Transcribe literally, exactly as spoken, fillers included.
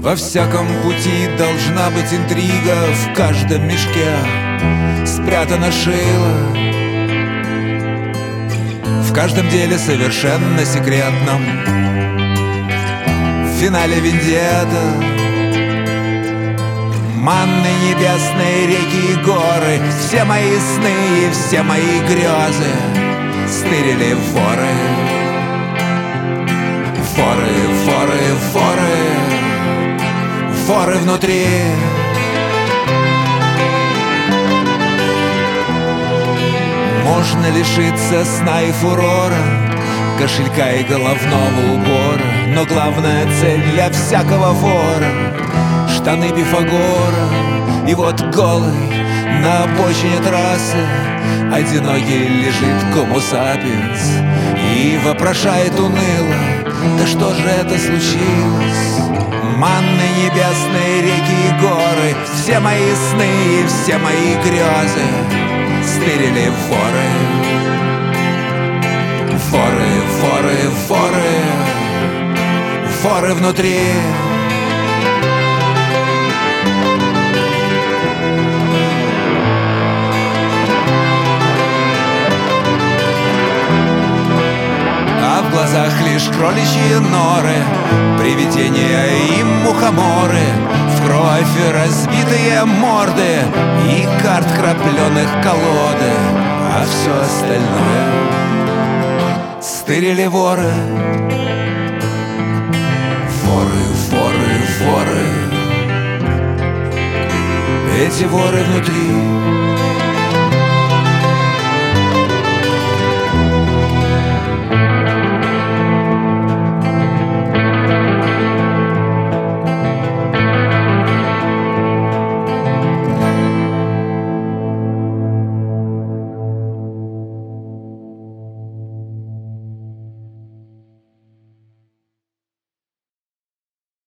Во всяком пути должна быть интрига, в каждом мешке спрятана шила, в каждом деле совершенно секретном, в финале вендетта. Манны небесные, реки и горы, все мои сны и все мои грезы стырили воры. Воры, воры, воры, воры внутри. Можно лишиться сна и фурора, кошелька и головного убора, но главная цель для всякого вора — штаны Пифагора. И вот голый на обочине трассы одинокий лежит гомо сапиенс и вопрошает уныло: да что же это случилось? Манны небесные, реки и горы, все мои сны и все мои грезы стырили воры. Воры, воры, воры, воры внутри. А в глазах лишь кроличьи норы, привидения и мухоморы, в кровь разбитые морды и карт крапленых колоды, а все остальное стырили воры. Воры, воры, воры, эти воры внутри.